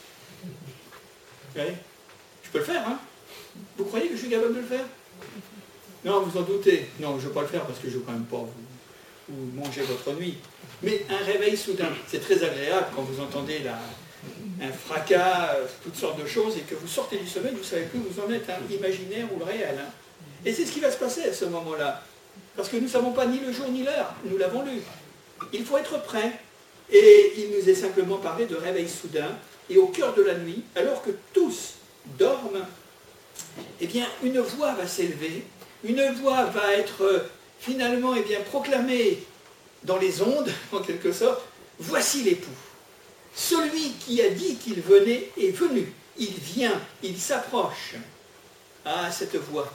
Ouais. Je peux le faire, hein? Vous croyez que je suis capable de le faire? Non, vous en doutez. Non, je ne vais pas le faire parce que je ne veux quand même pas vous manger votre nuit. Mais un réveil soudain, c'est très agréable quand vous entendez un fracas, toutes sortes de choses, et que vous sortez du sommeil, vous ne savez plus où vous en êtes, hein, l'imaginaire ou le réel. Hein. Et c'est ce qui va se passer à ce moment-là. Parce que nous ne savons pas ni le jour ni l'heure, nous l'avons lu. Il faut être prêt. Et il nous est simplement parlé de réveil soudain, et au cœur de la nuit, alors que tous dorment, eh bien, une voix va s'élever, une voix va être finalement proclamée dans les ondes, en quelque sorte. Voici l'époux. Celui qui a dit qu'il venait est venu. Il vient, il s'approche. Ah, cette voix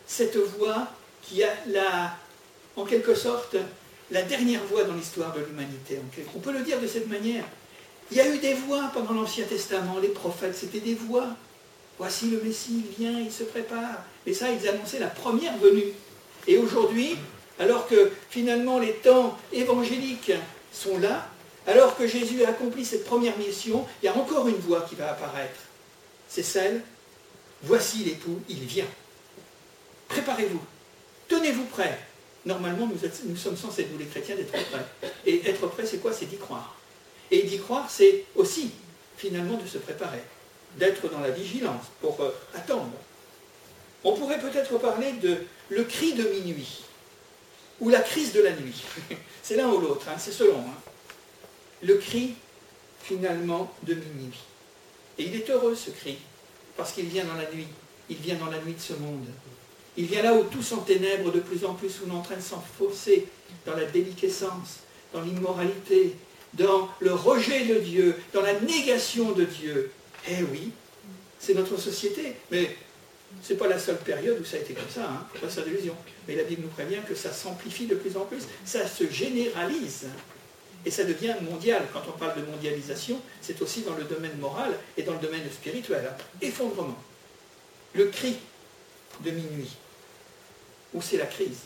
qui a en quelque sorte la dernière voix dans l'histoire de l'humanité. On peut le dire de cette manière. Il y a eu des voix pendant l'Ancien Testament, les prophètes, c'était des voix. Voici le Messie, il vient, il se prépare. Et ça, ils annonçaient la première venue. Et aujourd'hui, alors que finalement les temps évangéliques sont là, alors que Jésus a accompli cette première mission, il y a encore une voix qui va apparaître. C'est celle, voici l'époux, il vient. Préparez-vous, tenez-vous prêts. Normalement, nous sommes censés, nous les chrétiens, d'être prêts. Et être prêt, c'est quoi? C'est d'y croire. Et d'y croire, c'est aussi, finalement, de se préparer, d'être dans la vigilance pour attendre. On pourrait peut-être parler de le cri de minuit, ou la crise de la nuit. C'est l'un ou l'autre, hein, c'est selon. Hein. Le cri, finalement, de minuit. Et il est heureux, ce cri, parce qu'il vient dans la nuit. Il vient dans la nuit de ce monde. Il vient là où tout s'enténèbre de plus en plus, où on est en train de s'enfoncer dans la déliquescence, dans l'immoralité, dans le rejet de Dieu, dans la négation de Dieu. Eh oui, c'est notre société, mais ce n'est pas la seule période où ça a été comme ça, hein, pas ça d'illusion. Mais la Bible nous prévient que ça s'amplifie de plus en plus, ça se généralise, et ça devient mondial. Quand on parle de mondialisation, c'est aussi dans le domaine moral et dans le domaine spirituel. Hein. Effondrement. Le cri de minuit, où c'est la crise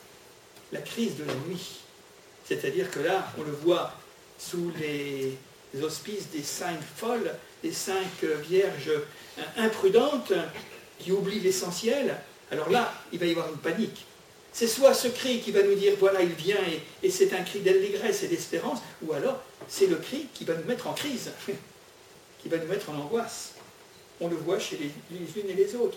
de la nuit. C'est-à-dire que là, on le voit sous les auspices des 5 folles, des 5 vierges imprudentes qui oublient l'essentiel. Alors là, il va y avoir une panique. C'est soit ce cri qui va nous dire, voilà, il vient, et c'est un cri d'allégresse et d'espérance, ou alors c'est le cri qui va nous mettre en crise, qui va nous mettre en angoisse. On le voit chez les unes et les autres.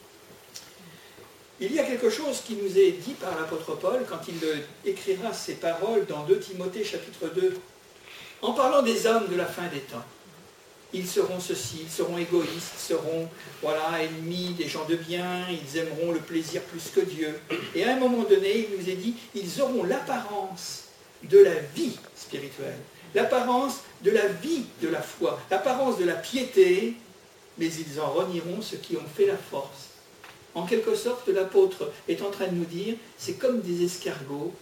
Il y a quelque chose qui nous est dit par l'apôtre Paul quand il écrira ces paroles dans 2 Timothée chapitre 2, en parlant des hommes de la fin des temps. Ils seront ceci, ils seront égoïstes, ils seront ennemis des gens de bien, ils aimeront le plaisir plus que Dieu. Et à un moment donné, il nous est dit, ils auront l'apparence de la vie spirituelle, l'apparence de la vie de la foi, l'apparence de la piété, mais ils en renieront ceux qui ont fait la force. En quelque sorte, l'apôtre est en train de nous dire, c'est comme des escargots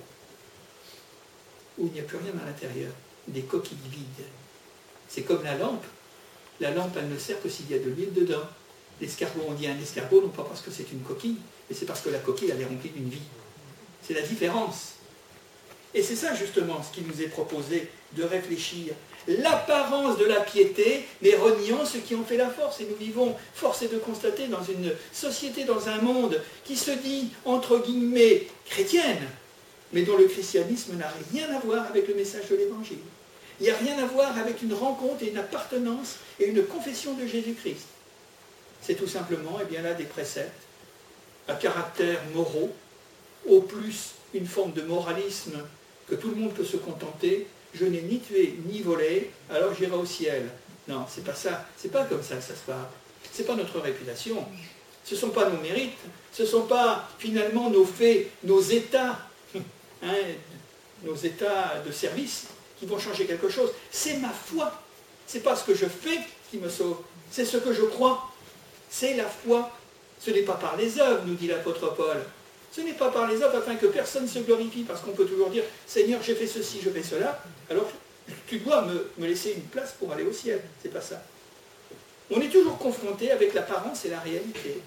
où il n'y a plus rien à l'intérieur, des coquilles vides. C'est comme la lampe. La lampe, elle ne sert que s'il y a de l'huile dedans. L'escargot, on dit un escargot, non pas parce que c'est une coquille, mais c'est parce que la coquille, elle est remplie d'une vie. C'est la différence. Et c'est ça justement ce qui nous est proposé de réfléchir. L'apparence de la piété, mais reniant ceux qui ont fait la force. Et nous vivons, force est de constater, dans une société, dans un monde qui se dit, entre guillemets, chrétienne, mais dont le christianisme n'a rien à voir avec le message de l'Évangile. Il n'y a rien à voir avec une rencontre et une appartenance et une confession de Jésus-Christ. C'est tout simplement, eh bien là, des préceptes à caractère moraux, au plus une forme de moralisme que tout le monde peut se contenter. Je n'ai ni tué ni volé, alors j'irai au ciel. Non, c'est pas ça. C'est pas comme ça que ça se passe. C'est pas notre réputation. Ce ne sont pas nos mérites. Ce ne sont pas finalement nos faits, nos états, nos états de service qui vont changer quelque chose. C'est ma foi. C'est pas ce que je fais qui me sauve. C'est ce que je crois. C'est la foi. Ce n'est pas par les œuvres, nous dit l'apôtre Paul. Ce n'est pas par les œuvres afin que personne se glorifie, parce qu'on peut toujours dire « Seigneur, j'ai fait ceci, je fais cela », alors tu dois me laisser une place pour aller au ciel. C'est pas ça. On est toujours confronté avec l'apparence et la réalité.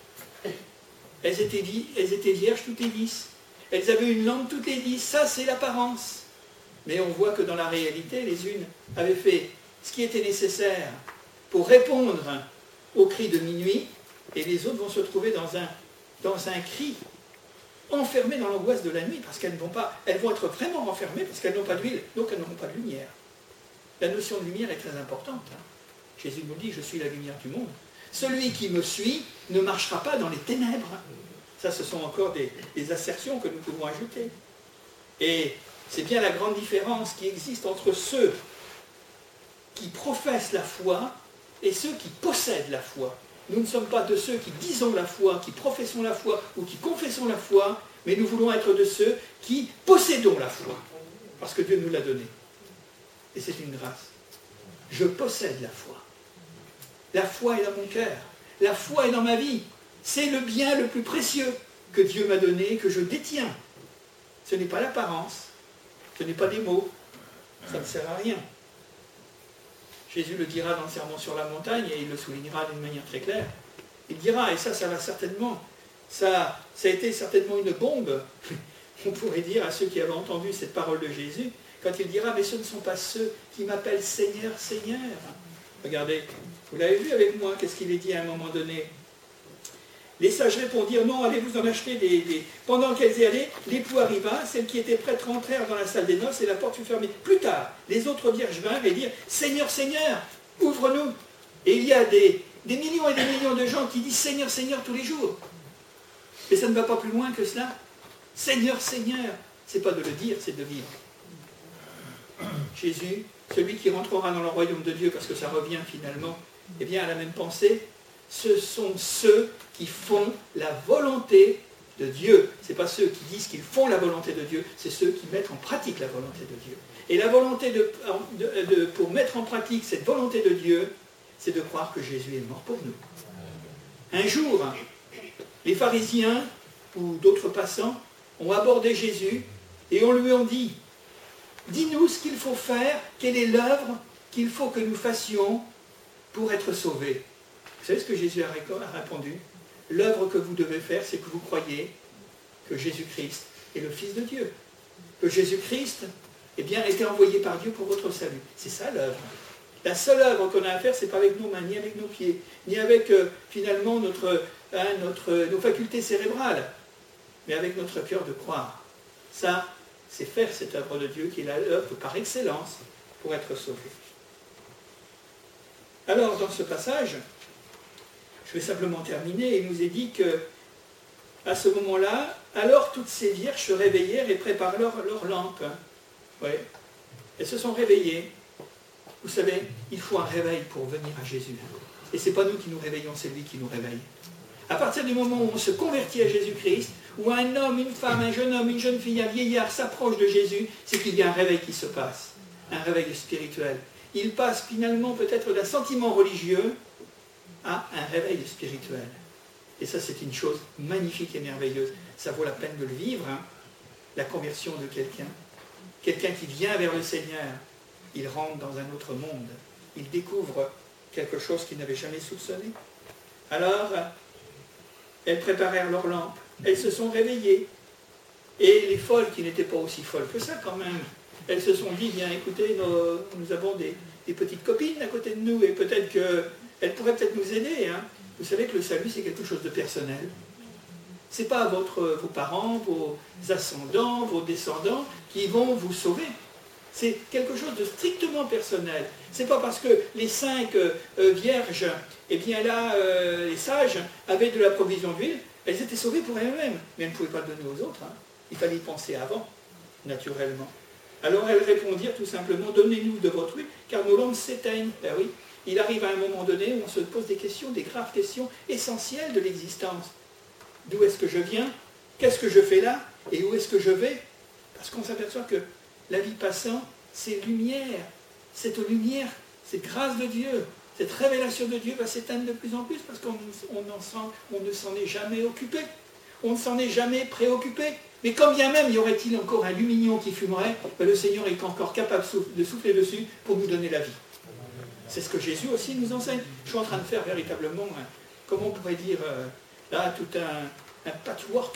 Elles étaient vierges toutes les 10. Elles avaient une lampe toutes les 10. Ça, c'est l'apparence. Mais on voit que dans la réalité, les unes avaient fait ce qui était nécessaire pour répondre au cri de minuit, et les autres vont se trouver dans un cri, enfermées dans l'angoisse de la nuit, parce qu'elles vont être vraiment enfermées, parce qu'elles n'ont pas d'huile, donc elles n'auront pas de lumière. La notion de lumière est très importante. Jésus nous dit, je suis la lumière du monde. Celui qui me suit ne marchera pas dans les ténèbres. Ça, ce sont encore des assertions que nous pouvons ajouter. Et c'est bien la grande différence qui existe entre ceux qui professent la foi et ceux qui possèdent la foi. Nous ne sommes pas de ceux qui disons la foi, qui professons la foi ou qui confessons la foi, mais nous voulons être de ceux qui possédons la foi, parce que Dieu nous l'a donnée. Et c'est une grâce. Je possède la foi. La foi est dans mon cœur. La foi est dans ma vie. C'est le bien le plus précieux que Dieu m'a donné, que je détiens. Ce n'est pas l'apparence, ce n'est pas des mots, ça ne sert à rien. Jésus le dira dans le Sermon sur la montagne, et il le soulignera d'une manière très claire. Il dira, et ça va certainement, ça a été certainement une bombe, on pourrait dire à ceux qui avaient entendu cette parole de Jésus, quand il dira, mais ce ne sont pas ceux qui m'appellent Seigneur, Seigneur. Regardez, vous l'avez vu avec moi, qu'est-ce qu'il est dit à un moment donné? Les sages répondirent, non, allez-vous en acheter des... Pendant qu'elles y allaient, l'époux arriva, celles qui étaient prêtes rentrèrent dans la salle des noces et la porte fut fermée. Plus tard, les autres vierges vinrent et dirent, Seigneur, Seigneur, ouvre-nous. Et il y a des millions et des millions de gens qui disent Seigneur, Seigneur tous les jours. Et ça ne va pas plus loin que cela. Seigneur, Seigneur, c'est pas de le dire, c'est de vivre. Jésus, celui qui rentrera dans le royaume de Dieu, parce que ça revient finalement, eh bien à la même pensée, ce sont ceux qui font la volonté de Dieu. Ce n'est pas ceux qui disent qu'ils font la volonté de Dieu, c'est ceux qui mettent en pratique la volonté de Dieu. Et la volonté pour mettre en pratique cette volonté de Dieu, c'est de croire que Jésus est mort pour nous. Un jour, les pharisiens ou d'autres passants ont abordé Jésus et on lui a dit, dis-nous ce qu'il faut faire, quelle est l'œuvre qu'il faut que nous fassions pour être sauvés. Vous savez ce que Jésus a répondu? L'œuvre que vous devez faire, c'est que vous croyez que Jésus-Christ est le Fils de Dieu. Que Jésus-Christ, eh bien, a été envoyé par Dieu pour votre salut. C'est ça l'œuvre. La seule œuvre qu'on a à faire, c'est pas avec nos mains, ni avec nos pieds, ni avec finalement nos facultés cérébrales, mais avec notre cœur de croire. Ça, c'est faire cette œuvre de Dieu qui est l'œuvre par excellence pour être sauvé. Alors, dans ce passage, je vais simplement terminer, il nous est dit que, à ce moment-là, alors toutes ces vierges se réveillèrent et préparèrent leur lampe. Ouais. Elles se sont réveillées. Vous savez, il faut un réveil pour venir à Jésus. Et ce n'est pas nous qui nous réveillons, c'est lui qui nous réveille. À partir du moment où on se convertit à Jésus-Christ, où un homme, une femme, un jeune homme, une jeune fille, un vieillard s'approche de Jésus, c'est qu'il y a un réveil qui se passe, un réveil spirituel. Il passe finalement peut-être d'un sentiment religieux à un réveil spirituel. Et ça, c'est une chose magnifique et merveilleuse. Ça vaut la peine de le vivre, la conversion de quelqu'un. Quelqu'un qui vient vers le Seigneur, il rentre dans un autre monde. Il découvre quelque chose qu'il n'avait jamais soupçonné. Alors, elles préparèrent leur lampe. Elles se sont réveillées. Et les folles, qui n'étaient pas aussi folles que ça quand même, elles se sont dit, bien écoutez, nous avons des petites copines à côté de nous, et peut-être qu'elles pourraient peut-être nous aider. Hein. Vous savez que le salut, c'est quelque chose de personnel. Ce n'est pas vos parents, vos ascendants, vos descendants qui vont vous sauver. C'est quelque chose de strictement personnel. Ce n'est pas parce que les 5 vierges, eh bien là, les sages, avaient de la provision d'huile, elles étaient sauvées pour elles-mêmes. Mais elles ne pouvaient pas le donner aux autres. Hein. Il fallait y penser avant, naturellement. Alors elles répondirent tout simplement, donnez-nous de votre huile, car nos lampes s'éteignent. Ben oui, il arrive à un moment donné où on se pose des questions, des graves questions essentielles de l'existence. D'où est-ce que je viens? Qu'est-ce que je fais là? Et où est-ce que je vais? Parce qu'on s'aperçoit que la vie passant, c'est lumière. Cette lumière, cette grâce de Dieu, cette révélation de Dieu va s'éteindre de plus en plus parce qu'on ne s'en est jamais occupé. On ne s'en est jamais préoccupé. Mais quand bien même y aurait-il encore un lumignon qui fumerait, ben le Seigneur est encore capable de souffler dessus pour nous donner la vie. C'est ce que Jésus aussi nous enseigne. Je suis en train de faire véritablement, comment on pourrait dire, là, tout un patchwork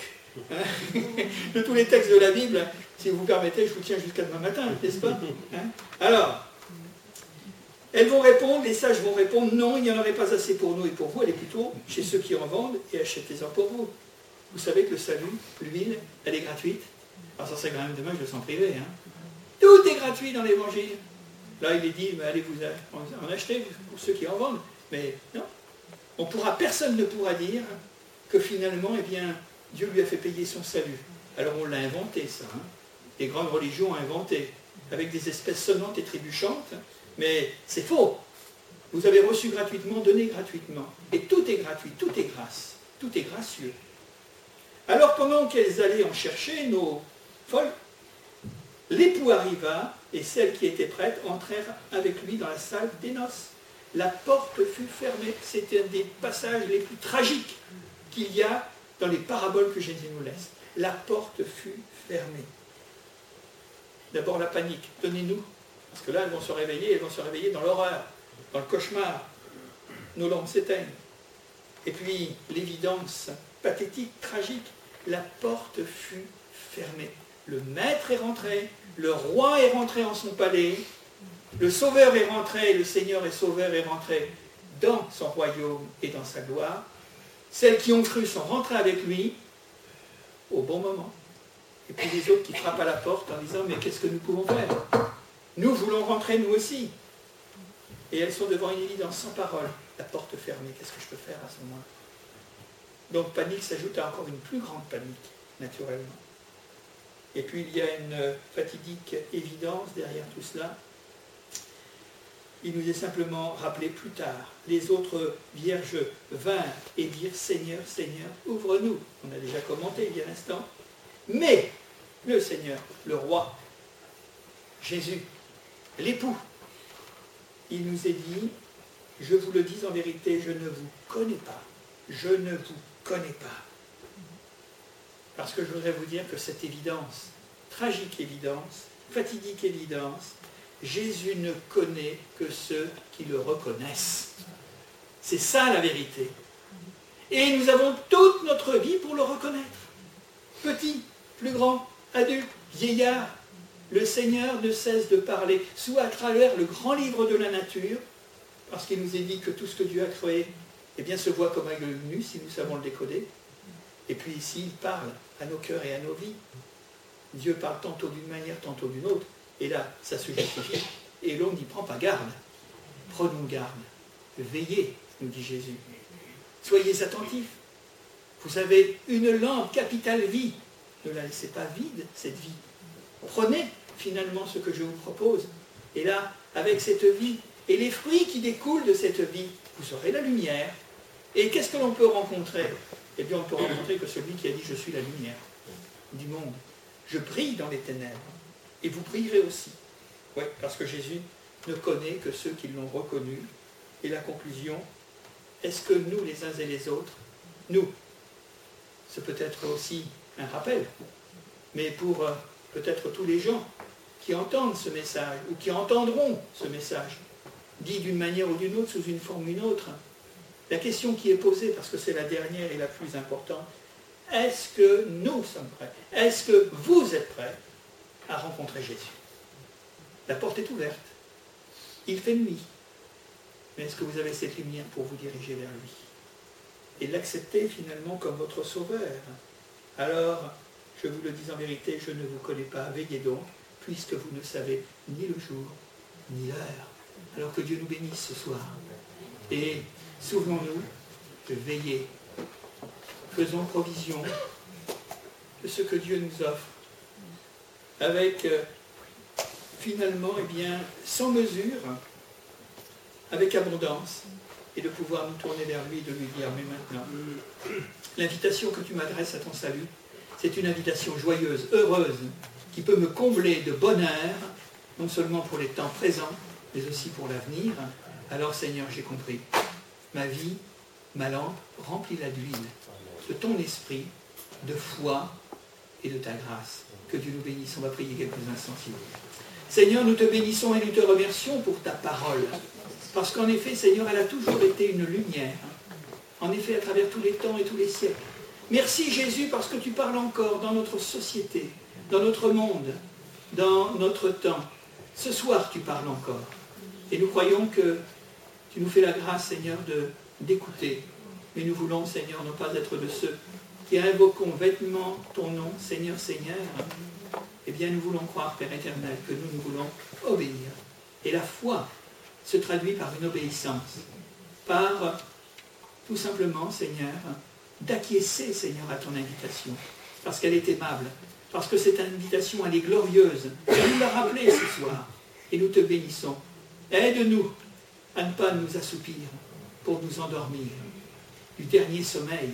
de tous les textes de la Bible. Si vous permettez, je vous tiens jusqu'à demain matin, n'est-ce pas? Alors, elles vont répondre, les sages vont répondre, non, il n'y en aurait pas assez pour nous et pour vous, elle est plutôt chez ceux qui en vendent et achetez-en pour vous. Vous savez que le salut, l'huile, elle est gratuite. Alors ça serait quand même dommage de s'en priver. Hein. Tout est gratuit dans l'évangile. Là, il est dit, mais allez vous en acheter pour ceux qui en vendent. Mais non, personne ne pourra dire que finalement, eh bien, Dieu lui a fait payer son salut. Alors on l'a inventé, ça. Hein. Les grandes religions ont inventé, avec des espèces sonnantes et trébuchantes, mais c'est faux. Vous avez reçu gratuitement, donné gratuitement. Et tout est gratuit, tout est grâce, tout est gracieux. Alors pendant qu'elles allaient en chercher, nos folles, l'époux arriva, et celles qui étaient prêtes entrèrent avec lui dans la salle des noces. La porte fut fermée. C'était un des passages les plus tragiques qu'il y a dans les paraboles que Jésus nous laisse. La porte fut fermée. D'abord la panique. Donnez-nous. Parce que là, elles vont se réveiller dans l'horreur, dans le cauchemar. Nos lampes s'éteignent. Et puis, l'évidence pathétique, tragique. La porte fut fermée. Le maître est rentré, le roi est rentré en son palais, le sauveur est rentré, le Seigneur et sauveur est rentré dans son royaume et dans sa gloire. Celles qui ont cru sont rentrées avec lui au bon moment. Et puis les autres qui frappent à la porte en disant « Mais qu'est-ce que nous pouvons faire? Nous voulons rentrer nous aussi. » Et elles sont devant une évidence sans parole. La porte fermée, qu'est-ce que je peux faire à ce moment-là? Donc panique s'ajoute à encore une plus grande panique, naturellement. Et puis il y a une fatidique évidence derrière tout cela. Il nous est simplement rappelé plus tard. Les autres vierges vinrent et dirent « Seigneur, Seigneur, ouvre-nous ». On a déjà commenté il y a un instant. Mais le Seigneur, le roi, Jésus, l'époux, il nous est dit « Je vous le dis en vérité, je ne vous connais pas. Je ne vous connais pas. » Parce que je voudrais vous dire que cette évidence, tragique évidence, fatidique évidence, Jésus ne connaît que ceux qui le reconnaissent. C'est ça la vérité. Et nous avons toute notre vie pour le reconnaître. Petit, plus grand, adulte, vieillard, le Seigneur ne cesse de parler, soit à travers le grand livre de la nature, parce qu'il nous est dit que tout ce que Dieu a créé, eh bien, se voit comme un œil nu, si nous savons le décoder. Et puis ici, il parle à nos cœurs et à nos vies. Dieu parle tantôt d'une manière, tantôt d'une autre. Et là, ça se justifie. Et l'homme n'y prend pas garde. Prenons garde. Veillez, nous dit Jésus. Soyez attentifs. Vous avez une lampe capitale vie. Ne la laissez pas vide, cette vie. Prenez finalement ce que je vous propose. Et là, avec cette vie, et les fruits qui découlent de cette vie, vous aurez la lumière. Et qu'est-ce que l'on peut rencontrer? Eh bien, on peut rencontrer que celui qui a dit « Je suis la lumière du monde. Je brille dans les ténèbres. Et vous brillerez aussi. » Oui, parce que Jésus ne connaît que ceux qui l'ont reconnu. Et la conclusion, est-ce que nous, les uns et les autres, nous, c'est peut-être aussi un rappel, mais pour peut-être tous les gens qui entendent ce message, ou qui entendront ce message, dit d'une manière ou d'une autre, sous une forme ou une autre, la question qui est posée, parce que c'est la dernière et la plus importante, Est-ce que nous sommes prêts? Est-ce que vous êtes prêts à rencontrer Jésus? La porte est ouverte. Il fait nuit. Mais est-ce que vous avez cette lumière pour vous diriger vers lui et l'accepter finalement comme votre sauveur? Alors, je vous le dis en vérité, je ne vous connais pas. Veillez donc, puisque vous ne savez ni le jour, ni l'heure. Alors que Dieu nous bénisse ce soir. Et souvenons-nous de veiller. Faisons provision de ce que Dieu nous offre. Avec, finalement, eh bien, sans mesure, avec abondance, et de pouvoir nous tourner vers lui et de lui dire, mais maintenant, l'invitation que tu m'adresses à ton salut, c'est une invitation joyeuse, heureuse, qui peut me combler de bonheur, non seulement pour les temps présents, mais aussi pour l'avenir. Alors Seigneur, j'ai compris, ma vie, ma lampe, remplis-la d'huile, de ton esprit, de foi et de ta grâce. Que Dieu nous bénisse, on va prier quelques instants. Seigneur, nous te bénissons et nous te remercions pour ta parole. Parce qu'en effet, Seigneur, elle a toujours été une lumière. En effet, à travers tous les temps et tous les siècles. Merci Jésus parce que tu parles encore dans notre société, dans notre monde, dans notre temps. Ce soir, tu parles encore. Et nous croyons que tu nous fais la grâce, Seigneur, d'écouter. Mais nous voulons, Seigneur, ne pas être de ceux qui invoquons vêtement ton nom, Seigneur, Seigneur. Eh bien, nous voulons croire, Père éternel, que nous voulons obéir. Et la foi se traduit par une obéissance, par tout simplement, Seigneur, d'acquiescer, Seigneur, à ton invitation, parce qu'elle est aimable, parce que cette invitation, elle est glorieuse. Tu nous l'as rappelé ce soir, et nous te bénissons. Aide-nous à ne pas nous assoupir pour nous endormir du dernier sommeil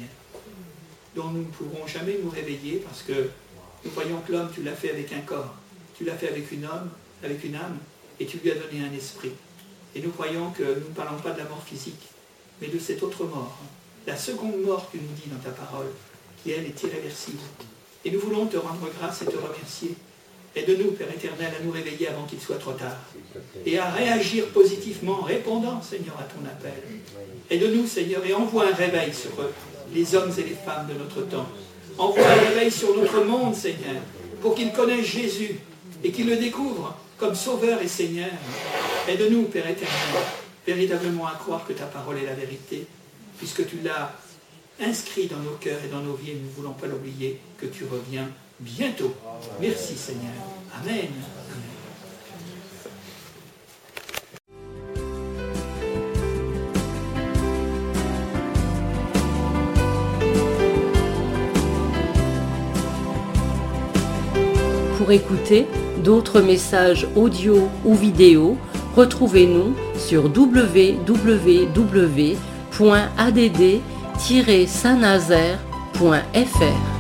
dont nous ne pourrons jamais nous réveiller, parce que nous croyons que l'homme, tu l'as fait avec un corps, tu l'as fait avec une âme, et tu lui as donné un esprit. Et nous croyons que nous ne parlons pas de la mort physique, mais de cette autre mort, la seconde mort que tu nous dis dans ta parole, qui elle est irréversible. Et nous voulons te rendre grâce et te remercier. Aide-nous, Père éternel, à nous réveiller avant qu'il soit trop tard, et à réagir positivement, en répondant, Seigneur, à ton appel. Aide-nous, Seigneur, et envoie un réveil sur les hommes et les femmes de notre temps. Envoie un réveil sur notre monde, Seigneur, pour qu'ils connaissent Jésus, et qu'ils le découvrent comme Sauveur et Seigneur. Aide-nous, Père éternel, véritablement à croire que ta parole est la vérité, puisque tu l'as inscrit dans nos cœurs et dans nos vies, et nous ne voulons pas l'oublier, que tu reviens bientôt. Merci, Seigneur. Amen. Pour écouter d'autres messages audio ou vidéo, retrouvez-nous sur www.add-saint-nazaire.fr.